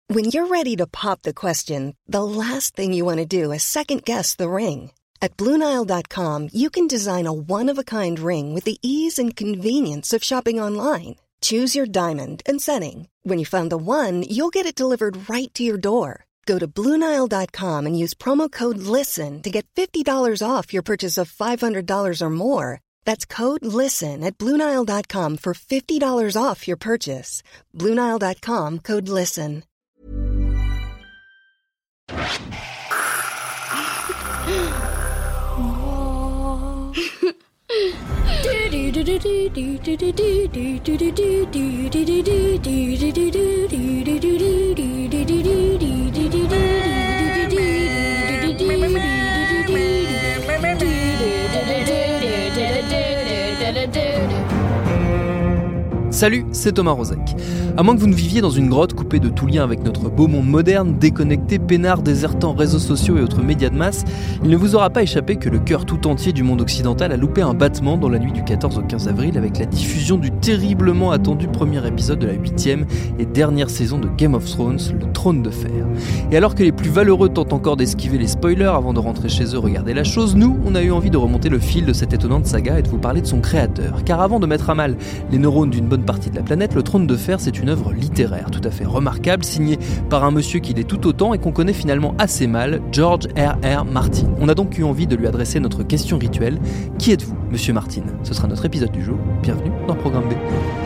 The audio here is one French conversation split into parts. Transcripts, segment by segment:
When you're ready to pop the question, the last thing you want to do is second-guess the ring. At BlueNile.com, you can design a one-of-a-kind ring with the ease and convenience of shopping online. Choose your diamond and setting. When you find the one, you'll get it delivered right to your door. Go to BlueNile.com and use promo code LISTEN to get $50 off your purchase of $500 or more. That's code LISTEN at BlueNile.com for $50 off your purchase. BlueNile.com, code LISTEN. Salut, c'est Thomas Rozek. À moins que vous ne viviez dans une grotte coupée de tout lien avec notre beau monde moderne, déconnecté, peinard, désertant réseaux sociaux et autres médias de masse, il ne vous aura pas échappé que le cœur tout entier du monde occidental a loupé un battement dans la nuit du 14 au 15 avril avec la diffusion du terriblement attendu premier épisode de la 8e et dernière saison de Game of Thrones, le Trône de Fer. Et alors que les plus valeureux tentent encore d'esquiver les spoilers avant de rentrer chez eux regarder la chose, nous, on a eu envie de remonter le fil de cette étonnante saga et de vous parler de son créateur. Car avant de mettre à mal les neurones d'une bonne partie de la planète, le Trône de Fer, c'est une œuvre littéraire tout à fait remarquable, signée par un monsieur qui l'est tout autant et qu'on connaît finalement assez mal, George R.R. Martin. On a donc eu envie de lui adresser notre question rituelle. Qui êtes-vous, monsieur Martin ? Ce sera notre épisode du jour. Bienvenue dans Programme B.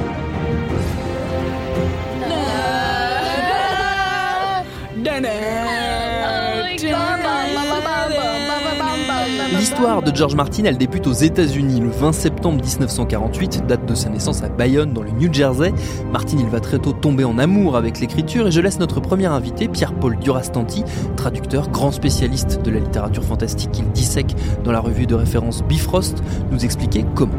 L'histoire de George Martin, elle débute aux États-Unis le 20 septembre 1948, date de sa naissance à Bayonne dans le New Jersey. Martin, il va très tôt tomber en amour avec l'écriture et je laisse notre premier invité, Pierre-Paul Durastanti, traducteur, grand spécialiste de la littérature fantastique qu'il dissèque dans la revue de référence Bifrost, nous expliquer comment.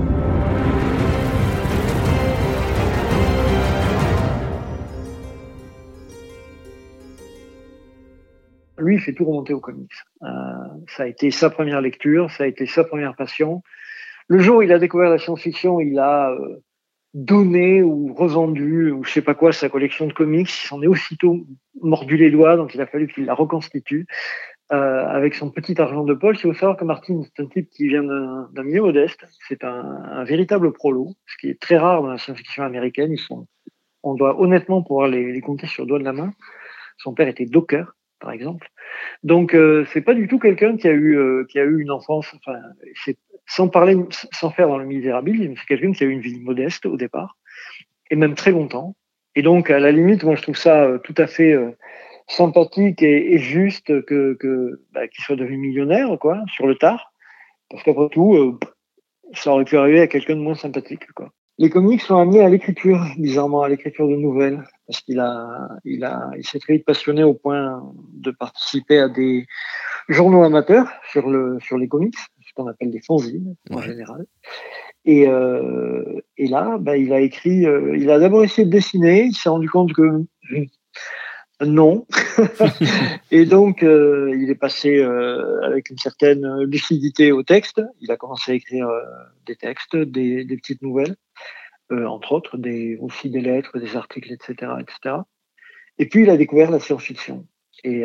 Lui, il fait tout remonter aux comics. Ça a été sa première lecture, ça a été sa première passion. Le jour où il a découvert la science-fiction, il a donné ou revendu ou je sais pas quoi sa collection de comics. Il s'en est aussitôt mordu les doigts, donc il a fallu qu'il la reconstitue avec son petit argent de poche. Il faut savoir que Martin, c'est un type qui vient d'un milieu modeste. C'est un véritable prolo, ce qui est très rare dans la science-fiction américaine. On doit honnêtement pouvoir les compter sur le doigt de la main. Son père était docker, par exemple. Donc c'est pas du tout quelqu'un qui a eu une enfance, enfin c'est sans faire dans le misérabilisme, c'est quelqu'un qui a eu une vie modeste au départ et même très longtemps. Et donc à la limite, moi je trouve ça tout à fait sympathique et juste qu'il soit devenu millionnaire quoi sur le tard, parce qu'après tout ça aurait pu arriver à quelqu'un de moins sympathique quoi. Les comics sont amenés à l'écriture, bizarrement à l'écriture de nouvelles, parce qu'il s'est très vite passionné au point de participer à des journaux amateurs sur les comics, ce qu'on appelle des fanzines en général. Et là, il a écrit, il a d'abord essayé de dessiner, il s'est rendu compte que non. Et donc, il est passé avec une certaine lucidité au texte. Il a commencé à écrire des textes, des petites nouvelles, entre autres, aussi des lettres, des articles, etc., etc. Et puis, il a découvert la science-fiction. Et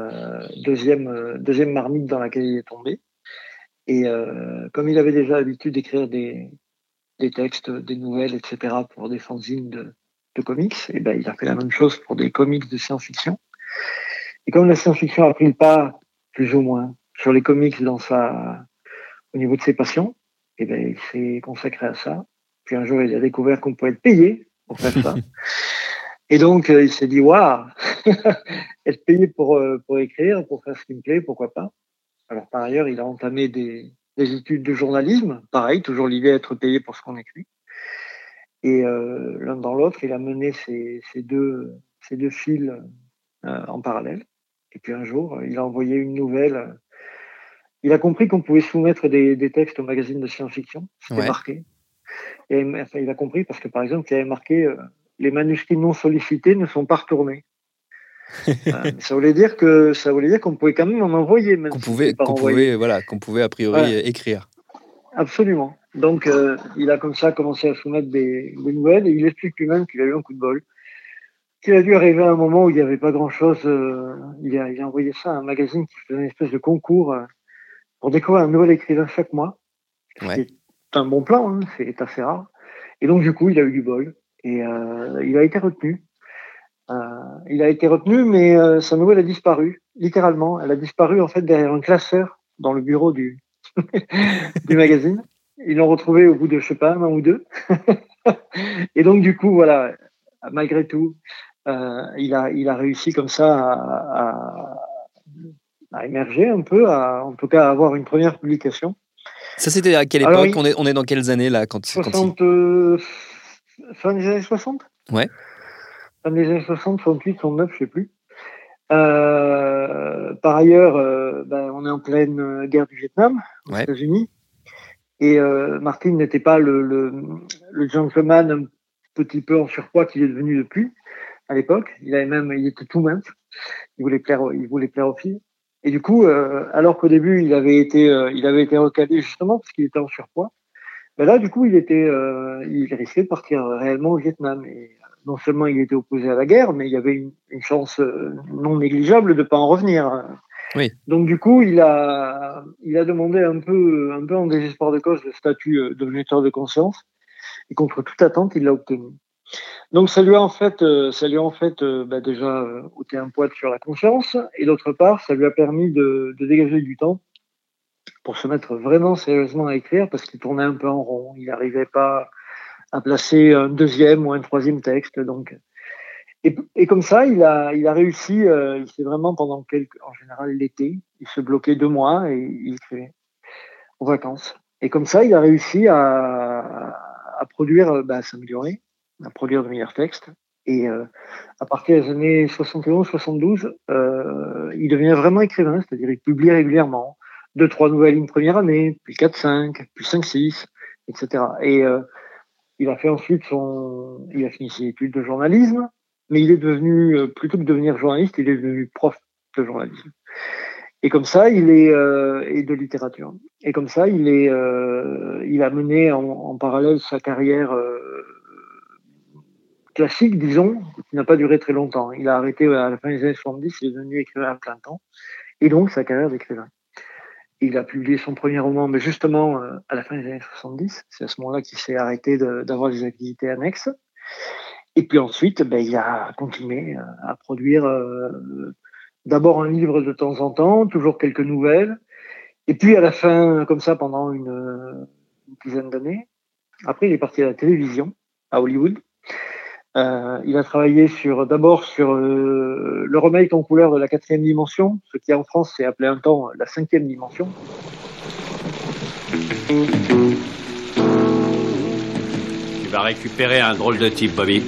deuxième marmite dans laquelle il est tombé. Et comme il avait déjà l'habitude d'écrire des textes, des nouvelles, etc., pour des fanzines de comics, et il a fait la même chose pour des comics de science-fiction. Et comme la science-fiction a pris le pas, plus ou moins, sur les comics au niveau de ses passions, il s'est consacré à ça. Puis un jour, il a découvert qu'on pouvait être payé pour faire ça. Et donc, il s'est dit, waouh, être payé pour écrire, pour faire ce qui me plaît, pourquoi pas. Alors, par ailleurs, il a entamé des études de journalisme. Pareil, toujours l'idée d'être payé pour ce qu'on écrit. Et l'un dans l'autre, il a mené ces deux fils en parallèle. Et puis un jour, il a envoyé une nouvelle. Il a compris qu'on pouvait soumettre des textes au magazine de science-fiction. C'était marqué. Et il a compris parce que, par exemple, il y avait marqué les manuscrits non sollicités ne sont pas retournés. Ça voulait dire qu'on pouvait quand même en envoyer. Même qu'on pouvait a priori écrire. Absolument. Donc, il a comme ça commencé à soumettre des nouvelles et il explique lui-même qu'il a eu un coup de bol. qu'il a dû arriver à un moment où il n'y avait pas grand-chose. Il a envoyé ça à un magazine qui faisait une espèce de concours pour découvrir un nouvel écrivain chaque mois. Ouais. C'est un bon plan, hein, c'est assez rare. Et donc, du coup, il a eu du bol. Et il a été retenu. Mais sa nouvelle a disparu, littéralement. Elle a disparu, en fait, derrière un classeur dans le bureau du magazine. Ils l'ont retrouvé au bout de, je sais pas, un an ou deux. Et donc, du coup, voilà, malgré tout, il a réussi comme ça à émerger un peu, en tout cas à avoir une première publication. Ça, c'était à quelle époque? On est dans quelles années là quand fin des années 60. Ouais. Fin des années 60, 68, 69, je sais plus. Par ailleurs, on est en pleine guerre du Vietnam aux États-Unis. Et Martin n'était pas le gentleman un petit peu en surpoids qu'il est devenu depuis à l'époque. Il était tout mince. Il voulait plaire aux filles. Et du coup, alors qu'au début il avait été recalé justement parce qu'il était en surpoids, là du coup il risquait de partir réellement au Vietnam. Et non seulement il était opposé à la guerre, mais il y avait une chance non négligeable de pas en revenir. Oui. Donc du coup, il a demandé un peu en désespoir de cause le statut d'objecteur de conscience, et contre toute attente, il l'a obtenu. Donc ça lui a en fait déjà ôté un poids sur la conscience, et d'autre part, ça lui a permis de dégager du temps pour se mettre vraiment sérieusement à écrire, parce qu'il tournait un peu en rond, il n'arrivait pas à placer un deuxième ou un troisième texte, donc. Et comme ça, il a réussi. Il s'est vraiment en général l'été, il se bloquait 2 mois et il écrivait aux vacances. Et comme ça, il a réussi à produire, à s'améliorer, à produire de meilleurs textes. Et à partir des années 71-72, il devient vraiment écrivain, c'est-à-dire il publie régulièrement 2-3 nouvelles une première année, puis 4-5, puis 5-6, etc. Et il a fait ensuite il a fini ses études de journalisme. Mais il est devenu, plutôt que de devenir journaliste, il est devenu prof de journalisme. Et comme ça, et de littérature. Et comme ça, il a mené en parallèle sa carrière classique, disons, qui n'a pas duré très longtemps. Il a arrêté à la fin des années 70, il est devenu écrivain à plein temps. Et donc, sa carrière d'écrivain. Il a publié son premier roman, mais justement, à la fin des années 70. C'est à ce moment-là qu'il s'est arrêté d'avoir des activités annexes. Et puis ensuite, il a continué à produire d'abord un livre de temps en temps, toujours quelques nouvelles. Et puis à la fin, comme ça, pendant une dizaine d'années, après il est parti à la télévision, à Hollywood. Il a travaillé d'abord sur le remake en couleur de La 4e dimension, ce qui en France s'est appelé un temps La 5e dimension. Tu vas récupérer un drôle de type, Bobby.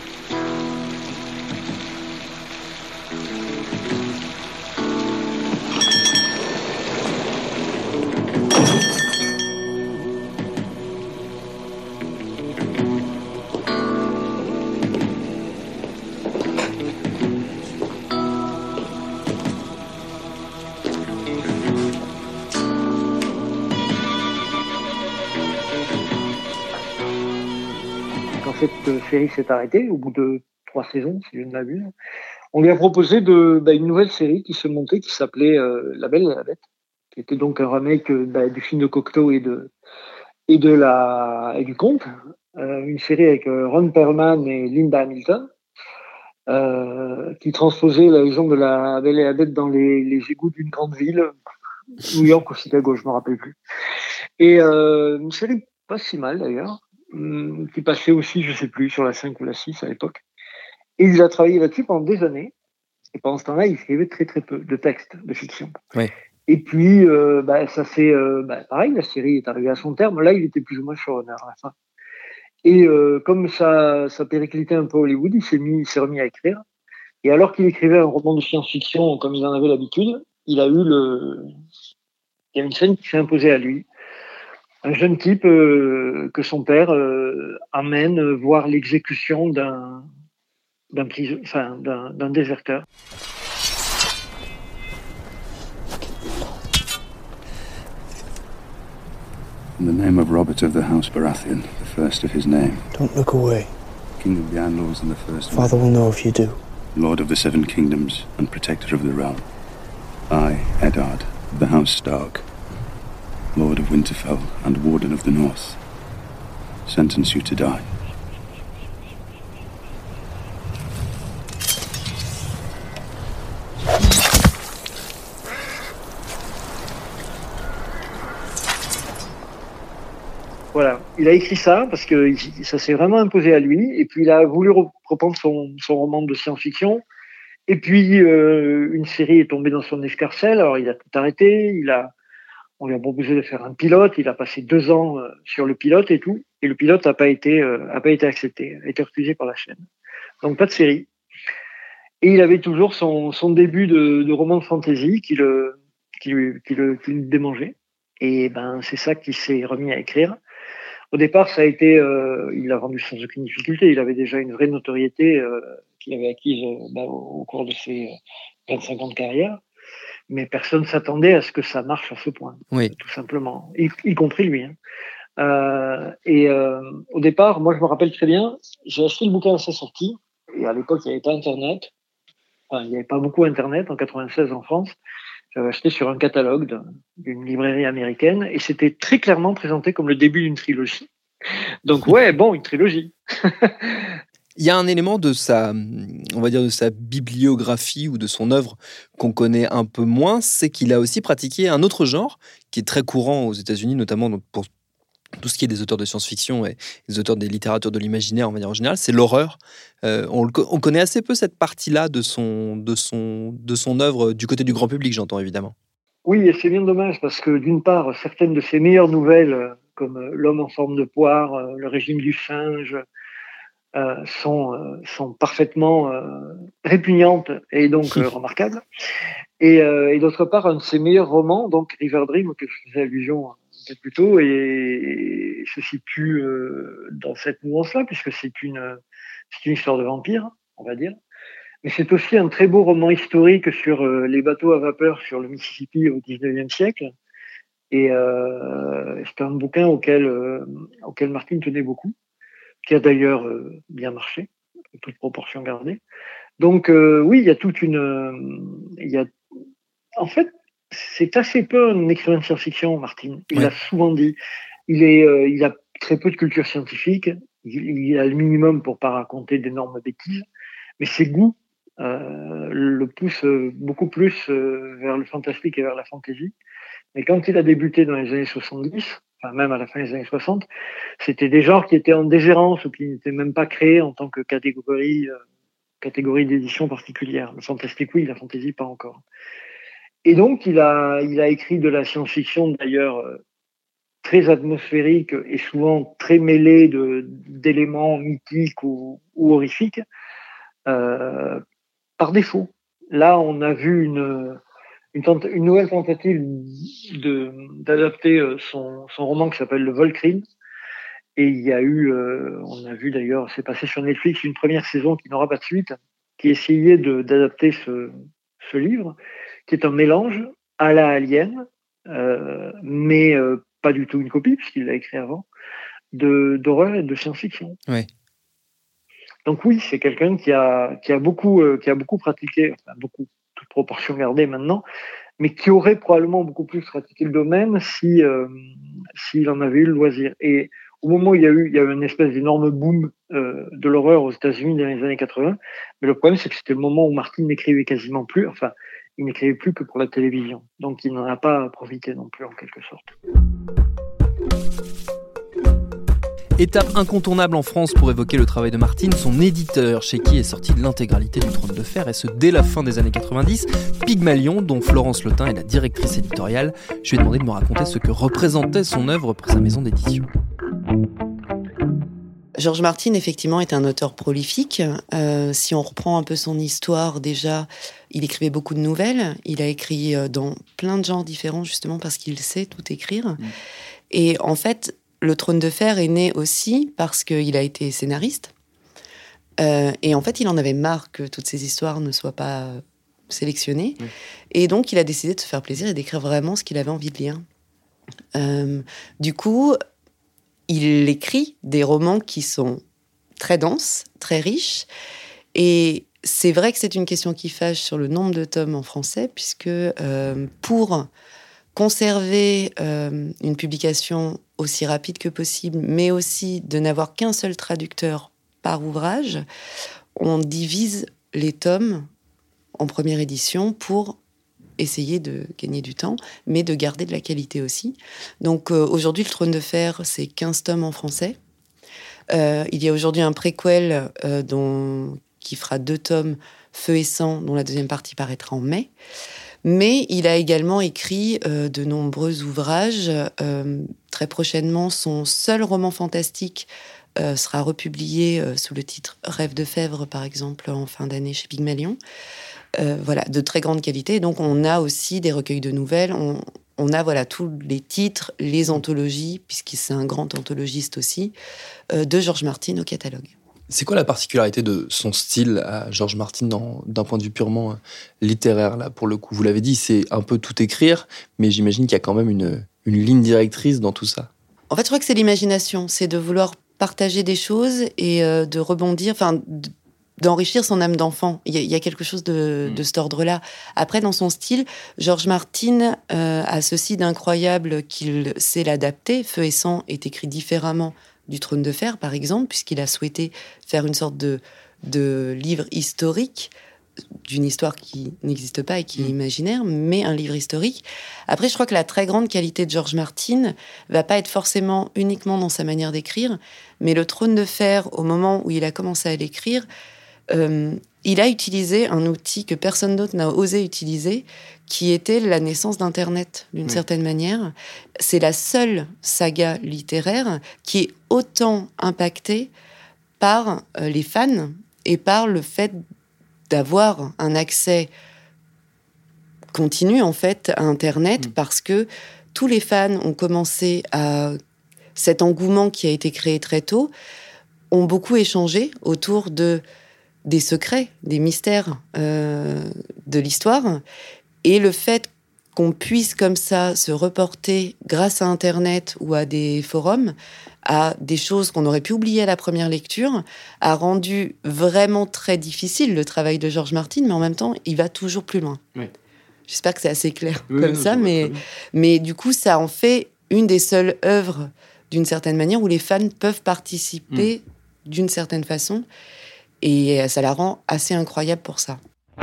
Cette série s'est arrêtée au bout de 3 saisons, si je ne m'abuse. On lui a proposé une nouvelle série qui se montait, qui s'appelait La Belle et la Bête, qui était donc un remake du film de Cocteau et du conte. Une série avec Ron Perlman et Linda Hamilton, qui transposait la légende de La Belle et la Bête dans les égouts d'une grande ville, New York ou Chicago, je ne me rappelle plus. Et une série pas si mal d'ailleurs, qui passait aussi, je sais plus, sur la 5 ou la 6 à l'époque. Et il a travaillé là-dessus pendant des années. Et pendant ce temps-là, il écrivait très très peu de textes, de fiction. Ouais. Et puis, ça c'est pareil, la série est arrivée à son terme. Là, il était plus ou moins showrunner à la fin. Et comme ça périclitait un peu Hollywood, il s'est remis à écrire. Et alors qu'il écrivait un roman de science-fiction comme il en avait l'habitude, il y a une scène qui s'est imposée à lui. Un jeune type que son père amène voir l'exécution d'un déserteur. In the name of Robert of the House Baratheon, the first of his name. Don't look away. King of the Andals and the First Father will know if you do. Lord of the Seven Kingdoms and Protector of the Realm. I, Eddard, of the House Stark, Lord of Winterfell and Warden of the North, sentence you to die. Voilà, il a écrit ça parce que ça s'est vraiment imposé à lui, et puis il a voulu reprendre son roman de science-fiction, et puis une série est tombée dans son escarcelle, alors il a tout arrêté, on lui a proposé de faire un pilote, il a passé 2 ans sur le pilote et tout, et le pilote n'a pas été accepté, a été refusé par la chaîne. Donc pas de série. Et il avait toujours son début de roman de fantasy qui le démangeait, et ben c'est ça qu'il s'est remis à écrire. Au départ, ça a été, il l'a vendu sans aucune difficulté. Il avait déjà une vraie notoriété qu'il avait acquise au cours de ses 25 ans de carrière. Mais personne s'attendait à ce que ça marche à ce point, tout simplement, y compris lui. Au départ, moi, je me rappelle très bien, j'ai acheté le bouquin à sa sortie, et à l'époque, il n'y avait pas Internet. Enfin, il n'y avait pas beaucoup Internet en 96 en France. J'avais acheté sur un catalogue d'une librairie américaine, et c'était très clairement présenté comme le début d'une trilogie. Donc une trilogie. Il y a un élément de sa bibliographie ou de son œuvre qu'on connaît un peu moins, c'est qu'il a aussi pratiqué un autre genre qui est très courant aux États-Unis, notamment pour tout ce qui est des auteurs de science-fiction et des auteurs des littératures de l'imaginaire en manière générale, c'est l'horreur. On connaît assez peu cette partie-là de son œuvre du côté du grand public, j'entends évidemment. Oui, et c'est bien dommage parce que d'une part, certaines de ses meilleures nouvelles, comme L'homme en forme de poire, Le régime du singe, sont parfaitement répugnantes et donc remarquables. Et d'autre part, un de ses meilleurs romans, donc River Dream, auquel je faisais allusion un peu plus tôt, et se situe dans cette mouvance-là, puisque c'est une histoire de vampire, on va dire. Mais c'est aussi un très beau roman historique sur les bateaux à vapeur sur le Mississippi au XIXe siècle. Et c'est un bouquin auquel Martin tenait beaucoup, qui a d'ailleurs bien marché, toute proportion gardée. Donc oui, il y a en fait, c'est assez peu un écrivain de science-fiction, Martin. Il l'a souvent dit. Il a très peu de culture scientifique. Il a le minimum pour pas raconter d'énormes bêtises. Mais ses goûts le poussent beaucoup plus vers le fantastique et vers la fantasy. Mais quand il a débuté dans les années 70, enfin même à la fin des années 60, c'était des genres qui étaient en déshérence ou qui n'étaient même pas créés en tant que catégorie d'édition particulière. Le fantastique, oui, la fantasy, pas encore. Et donc, il a écrit de la science-fiction, d'ailleurs, très atmosphérique et souvent très mêlée d'éléments mythiques ou horrifiques, par défaut. Là, on a vu une nouvelle tentative d'adapter son roman qui s'appelle Le Volcrine. Et il y a eu, on a vu d'ailleurs, c'est passé sur Netflix, une première saison qui n'aura pas de suite, qui essayait d'adapter ce livre, qui est un mélange à la Alien, mais pas du tout une copie, puisqu'il l'a écrit avant, d'horreur et de science-fiction. Ouais. Donc oui, c'est quelqu'un qui a beaucoup pratiqué, enfin beaucoup, toute proportion gardée maintenant, mais qui aurait probablement beaucoup plus pratiqué le domaine s'il en avait eu le loisir. Et au moment où il y a eu une espèce d'énorme boom de l'horreur aux États-Unis dans les années 80, mais le problème c'est que c'était le moment où Martin n'écrivait quasiment plus, enfin il n'écrivait plus que pour la télévision, donc il n'en a pas profité non plus en quelque sorte. Étape incontournable en France pour évoquer le travail de Martin, son éditeur, chez qui est sortie l'intégralité du Trône de Fer, et ce dès la fin des années 90, Pygmalion, dont Florence Lotin est la directrice éditoriale. Je lui ai demandé de me raconter ce que représentait son œuvre pour sa maison d'édition. George Martin, effectivement, est un auteur prolifique. Si on reprend un peu son histoire, déjà, il écrivait beaucoup de nouvelles. Il a écrit dans plein de genres différents, justement parce qu'il sait tout écrire. Et en fait, le Trône de Fer est né aussi parce qu'il a été scénariste. Et en fait, il en avait marre que toutes ces histoires ne soient pas sélectionnées. Et donc, il a décidé de se faire plaisir et d'écrire vraiment ce qu'il avait envie de lire. Du coup, il écrit des romans qui sont très dense, très riche. Et c'est vrai que c'est une question qui fâche sur le nombre de tomes en français, puisque pour conserver une publication aussi rapide que possible, mais aussi de n'avoir qu'un seul traducteur par ouvrage, on divise les tomes en première édition pour essayer de gagner du temps, mais de garder de la qualité aussi. Donc aujourd'hui, le Trône de Fer, c'est 15 tomes en français. Il y a aujourd'hui un préquel qui fera 2 tomes, Feu et Sang, dont la deuxième partie paraîtra en mai. Mais il a également écrit de nombreux ouvrages. Très prochainement, son seul roman fantastique sera republié sous le titre Rêve de Fèvre, par exemple, en fin d'année chez Pygmalion. Voilà, de très grande qualité. Donc, on a aussi des recueils de nouvelles. On a tous les titres, les anthologies, puisqu'il c'est un grand anthologiste aussi, de George Martin au catalogue. C'est quoi la particularité de son style à George Martin d'un point de vue purement littéraire, là, pour le coup? Vous l'avez dit, c'est un peu tout écrire, mais j'imagine qu'il y a quand même une ligne directrice dans tout ça. En fait, je crois que c'est l'imagination. C'est de vouloir partager des choses et de rebondir, d'enrichir son âme d'enfant. Il y a quelque chose de cet ordre-là. Après, dans son style, George Martin a ceci d'incroyable qu'il sait l'adapter. Feu et Sang est écrit différemment du Trône de Fer, par exemple, puisqu'il a souhaité faire une sorte de livre historique, d'une histoire qui n'existe pas et qui est imaginaire, mais un livre historique. Après, je crois que la très grande qualité de George Martin va pas être forcément uniquement dans sa manière d'écrire, mais le Trône de Fer, au moment où il a commencé à l'écrire, il a utilisé un outil que personne d'autre n'a osé utiliser, qui était la naissance d'Internet, d'une certaine manière. C'est la seule saga littéraire qui est autant impactée par les fans et par le fait d'avoir un accès continu, en fait, à Internet, parce que tous les fans ont commencé à... Cet engouement qui a été créé très tôt, ont beaucoup échangé autour des secrets, des mystères de l'histoire. Et le fait qu'on puisse comme ça se reporter grâce à Internet ou à des forums à des choses qu'on aurait pu oublier à la première lecture a rendu vraiment très difficile le travail de George Martin, mais en même temps, il va toujours plus loin. Oui. J'espère que c'est assez clair mais du coup, ça en fait une des seules œuvres, d'une certaine manière, où les fans peuvent participer d'une certaine façon. Et ça la rend assez incroyable pour ça.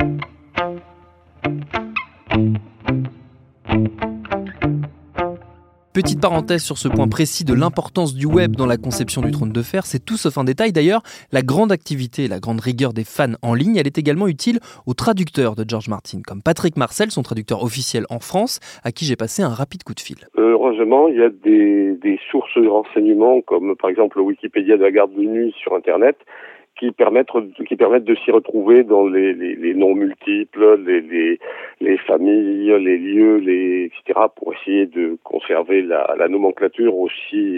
Petite parenthèse sur ce point précis de l'importance du web dans la conception du Trône de Fer, c'est tout sauf un détail. D'ailleurs, la grande activité et la grande rigueur des fans en ligne, elle est également utile aux traducteurs de George Martin, comme Patrick Marcel, son traducteur officiel en France, à qui j'ai passé un rapide coup de fil. Heureusement, il y a des sources de renseignements, comme par exemple le Wikipédia de la garde de nuit sur Internet, qui permettent de s'y retrouver dans les noms multiples, les familles, les lieux, etc., pour essayer de conserver la nomenclature aussi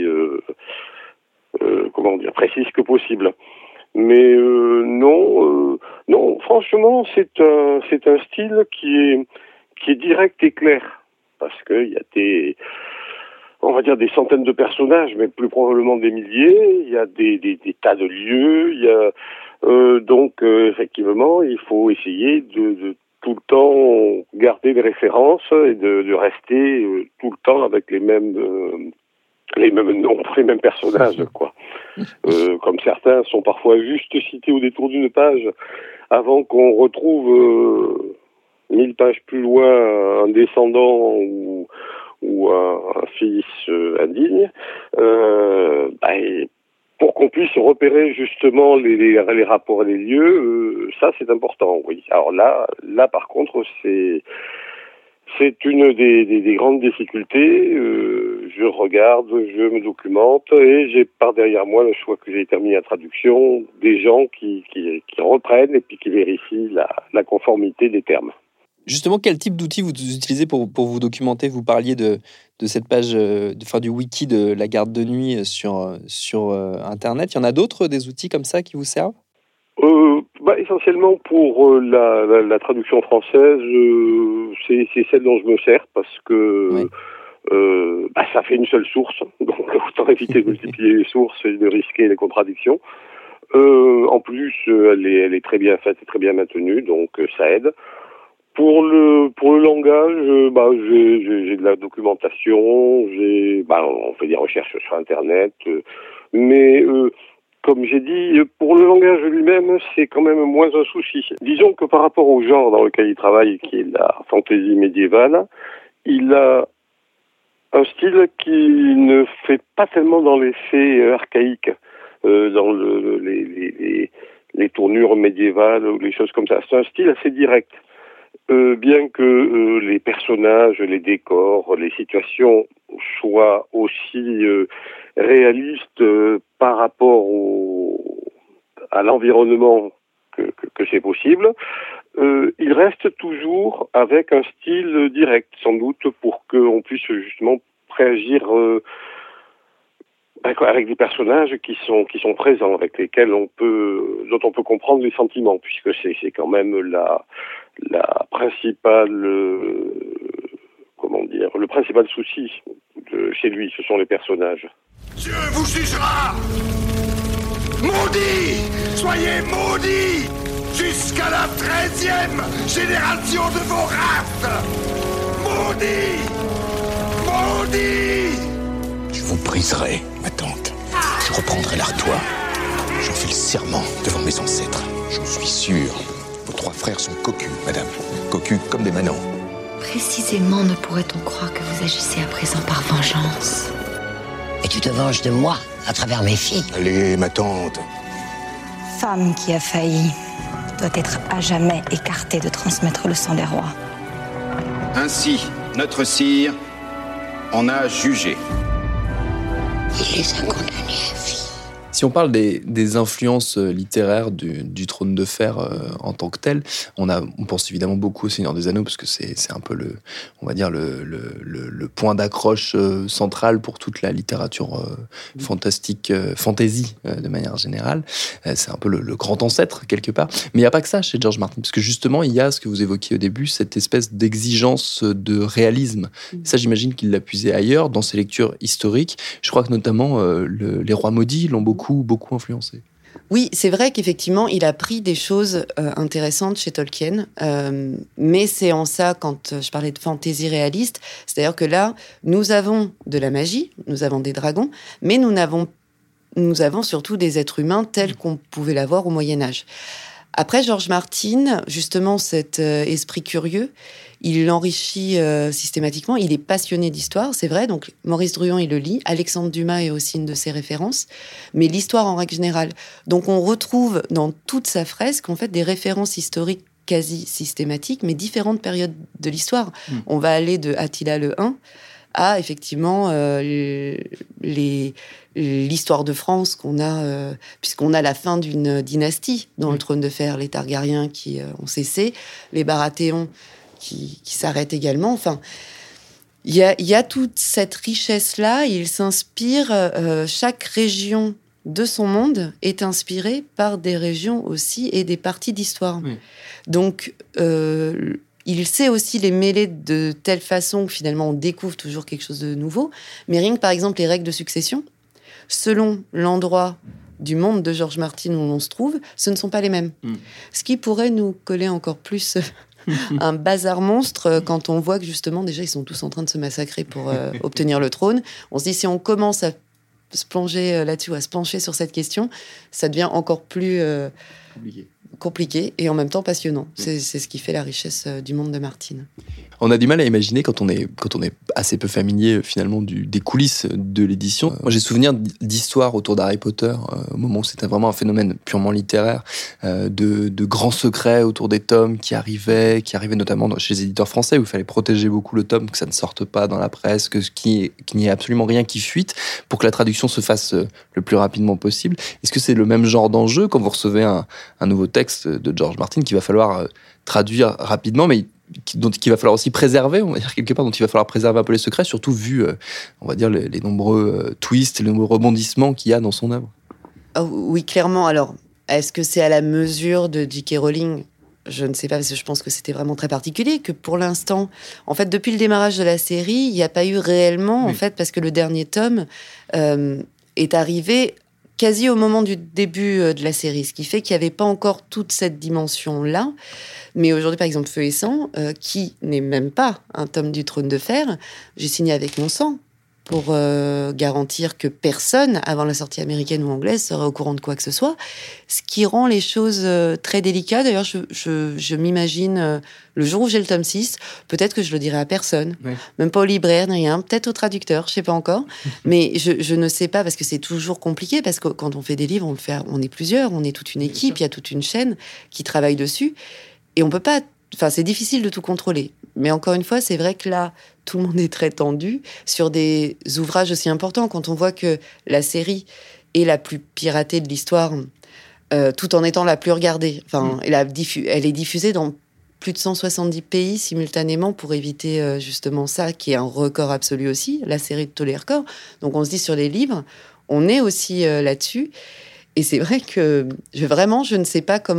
précise que possible. Mais non, franchement, c'est un style qui est direct et clair, parce qu'il y a on va dire des centaines de personnages, mais plus probablement des milliers. Il y a des tas de lieux. Il y a donc effectivement, il faut essayer de tout le temps garder des références et de rester tout le temps avec les mêmes noms, les mêmes personnages, quoi. Comme certains sont parfois juste cités au détour d'une page, avant qu'on retrouve 1000 pages plus loin un descendant ou un fils indigne, pour qu'on puisse repérer justement les rapports et les lieux, ça c'est important, oui. Alors là par contre, c'est une des grandes difficultés. Je regarde, je me documente et j'ai par derrière moi, le choix que j'ai terminé la traduction, des gens qui reprennent et puis qui vérifient la conformité des termes. Justement, quel type d'outils vous utilisez pour vous documenter? Vous parliez de cette page, du wiki de la garde de nuit sur Internet. Il y en a d'autres, des outils comme ça qui vous servent? Essentiellement pour la traduction française, c'est celle dont je me sers parce que ça fait une seule source, donc autant éviter de multiplier les sources et de risquer les contradictions. En plus, elle est très bien faite et très bien maintenue, donc ça aide. Pour le langage, j'ai de la documentation, on fait des recherches sur Internet, mais comme j'ai dit, pour le langage lui-même, c'est quand même moins un souci. Disons que par rapport au genre dans lequel il travaille, qui est la fantaisie médiévale, il a un style qui ne fait pas tellement dans l'effet archaïque, dans les tournures médiévales ou les choses comme ça. C'est un style assez direct. Bien que les personnages, les décors, les situations soient aussi réalistes par rapport à l'environnement que c'est possible, il reste toujours avec un style direct, sans doute, pour qu'on puisse justement réagir avec des personnages qui sont présents, avec lesquels dont on peut comprendre les sentiments, puisque c'est quand même la principale, le principal souci chez lui, ce sont les personnages. Dieu vous jugera! Maudits! Soyez maudits! Jusqu'à la 13e génération de vos races! Maudits! Maudits! Je vous briserai, ma tante. Je reprendrai l'artois. J'en fais le serment devant mes ancêtres. J'en suis sûr. Vos 3 frères sont cocus, madame. Cocus comme des manants. Précisément ne pourrait-on croire que vous agissez à présent par vengeance. Et tu te venges de moi, à travers mes filles. Allez, ma tante. Femme qui a failli doit être à jamais écartée de transmettre le sang des rois. Ainsi, notre sire en a jugé. Il les a condamnés à vie. Si on parle des influences littéraires du Trône de Fer en tant que tel, on pense évidemment beaucoup au Seigneur des Anneaux, parce que c'est un peu le point d'accroche central pour toute la littérature fantastique, fantasy de manière générale. C'est un peu le grand ancêtre, quelque part. Mais il n'y a pas que ça chez George Martin, parce que justement, il y a ce que vous évoquiez au début, cette espèce d'exigence de réalisme. Ça, j'imagine qu'il l'a puisé ailleurs, dans ses lectures historiques. Je crois que notamment Les Rois Maudits l'ont beaucoup influencé. Oui, c'est vrai qu'effectivement, il a pris des choses intéressantes chez Tolkien, mais c'est en ça, quand je parlais de fantaisie réaliste, c'est-à-dire que là, nous avons de la magie, nous avons des dragons, mais nous avons surtout des êtres humains tels qu'on pouvait l'avoir au Moyen-Âge. Après, George Martin, justement, cet esprit curieux, il l'enrichit systématiquement. Il est passionné d'histoire, c'est vrai. Donc, Maurice Druon, il le lit. Alexandre Dumas est aussi une de ses références. Mais l'histoire en règle générale. Donc, on retrouve dans toute sa fresque, en fait, des références historiques quasi systématiques, mais différentes périodes de l'histoire. On va aller de Attila le Hun à, effectivement, l'histoire de France qu'on a, puisqu'on a la fin d'une dynastie dans le Trône de Fer, les Targaryens qui ont cessé, les Baratheons qui s'arrêtent également. Enfin, il y a toute cette richesse-là. Il s'inspire, chaque région de son monde est inspirée par des régions aussi et des parties d'histoire. Oui. Donc, il sait aussi les mêler de telle façon que finalement on découvre toujours quelque chose de nouveau. Mais rien que par exemple les règles de succession, selon l'endroit du monde de George Martin où l'on se trouve, ce ne sont pas les mêmes. Ce qui pourrait nous coller encore plus un bazar monstre quand on voit que justement déjà ils sont tous en train de se massacrer pour obtenir le trône. On se dit si on commence à se plonger là-dessus, à se pencher sur cette question, ça devient encore plus compliqué et en même temps passionnant. C'est ce qui fait la richesse du monde de Martin. On a du mal à imaginer quand on est assez peu familier finalement des coulisses de l'édition. Moi, j'ai souvenir d'histoires autour d'Harry Potter au moment où c'était vraiment un phénomène purement littéraire, de grands secrets autour des tomes qui arrivaient notamment chez les éditeurs français où il fallait protéger beaucoup le tome, que ça ne sorte pas dans la presse, qu'il n'y ait absolument rien qui fuite pour que la traduction se fasse le plus rapidement possible. Est-ce que c'est le même genre d'enjeu quand vous recevez un nouveau texte de George Martin qu'il va falloir traduire rapidement, mais dont il va falloir aussi préserver, on va dire quelque part, dont il va falloir préserver un peu les secrets, surtout vu, on va dire, les nombreux twists, les nombreux rebondissements qu'il y a dans son œuvre. Oh, oui, clairement. Alors, est-ce que c'est à la mesure de J.K. Rowling ? Je ne sais pas, parce que je pense que c'était vraiment très particulier, que pour l'instant, en fait, depuis le démarrage de la série, il n'y a pas eu réellement, en fait, parce que le dernier tome est arrivé quasi au moment du début de la série, ce qui fait qu'il n'y avait pas encore toute cette dimension-là. Mais aujourd'hui, par exemple, Feu et Sang, qui n'est même pas un tome du Trône de Fer, j'ai signé avec mon sang pour garantir que personne, avant la sortie américaine ou anglaise, serait au courant de quoi que ce soit. Ce qui rend les choses très délicates. D'ailleurs, je m'imagine, le jour où j'ai le tome 6, peut-être que je le dirai à personne. Oui. Même pas au libraire, ni rien. Peut-être au traducteur, je sais pas encore. Mais je ne sais pas, parce que c'est toujours compliqué, parce que quand on fait des livres, on est plusieurs, on est toute une équipe, il y a toute une chaîne qui travaille dessus. Et on peut pas... Enfin, c'est difficile de tout contrôler. Mais encore une fois, c'est vrai que là, tout le monde est très tendu sur des ouvrages aussi importants. Quand on voit que la série est la plus piratée de l'histoire, tout en étant la plus regardée. Enfin, elle est diffusée dans plus de 170 pays simultanément pour éviter justement ça, qui est un record absolu aussi, la série de tous les records. Donc on se dit sur les livres, on est aussi là-dessus. Et c'est vrai que je ne sais pas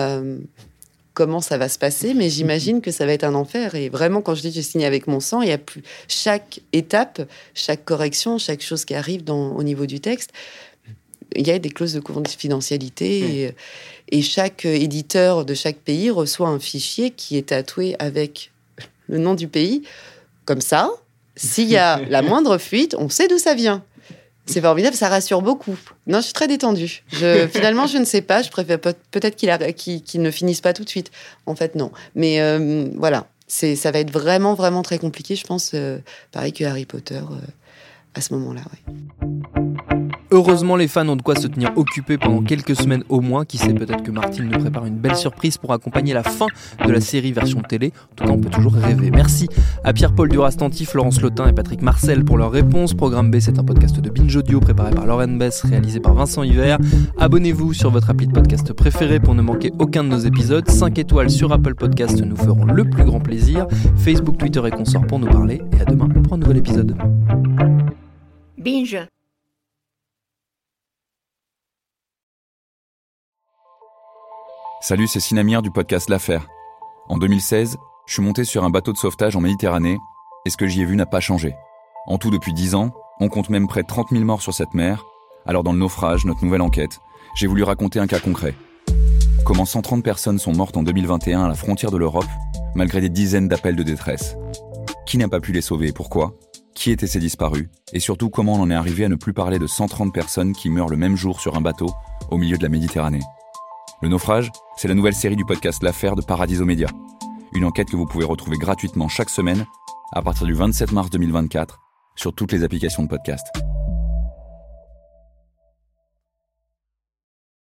comment ça va se passer, mais j'imagine que ça va être un enfer. Et vraiment, quand je dis que j'ai signé avec mon sang, il y a plus chaque étape, chaque correction, chaque chose qui arrive au niveau du texte, il y a des clauses de confidentialité. Et chaque éditeur de chaque pays reçoit un fichier qui est tatoué avec le nom du pays. Comme ça, s'il y a la moindre fuite, on sait d'où ça vient. C'est formidable, ça rassure beaucoup. Non, je suis très détendue. Finalement, je ne sais pas. Je préfère peut-être qu'il ne finisse pas tout de suite. En fait, non. Mais voilà, ça va être vraiment, vraiment très compliqué, je pense. Pareil que Harry Potter à ce moment-là. Ouais. Heureusement, les fans ont de quoi se tenir occupés pendant quelques semaines au moins. Qui sait, peut-être que Martine nous prépare une belle surprise pour accompagner la fin de la série version télé. En tout cas, on peut toujours rêver. Merci à Pierre-Paul Durastanti, Florence Lotin et Patrick Marcel pour leurs réponses. Programme B, c'est un podcast de Binge Audio préparé par Lauren Bess, réalisé par Vincent Hiver. Abonnez-vous sur votre appli de podcast préféré pour ne manquer aucun de nos épisodes. 5 étoiles sur Apple Podcast, nous ferons le plus grand plaisir. Facebook, Twitter et consorts pour nous parler. Et à demain pour un nouvel épisode. Binge. Salut, c'est Sinamir du podcast L'Affaire. En 2016, je suis monté sur un bateau de sauvetage en Méditerranée et ce que j'y ai vu n'a pas changé. En tout, depuis 10 ans, on compte même près de 30 000 morts sur cette mer. Alors dans le naufrage, notre nouvelle enquête, j'ai voulu raconter un cas concret. Comment 130 personnes sont mortes en 2021 à la frontière de l'Europe, malgré des dizaines d'appels de détresse. Qui n'a pas pu les sauver et pourquoi ? Qui étaient ces disparus ? Et surtout, comment on en est arrivé à ne plus parler de 130 personnes qui meurent le même jour sur un bateau au milieu de la Méditerranée ? Le naufrage, c'est la nouvelle série du podcast L'Affaire de Paradiso Media. Une enquête que vous pouvez retrouver gratuitement chaque semaine à partir du 27 mars 2024 sur toutes les applications de podcast.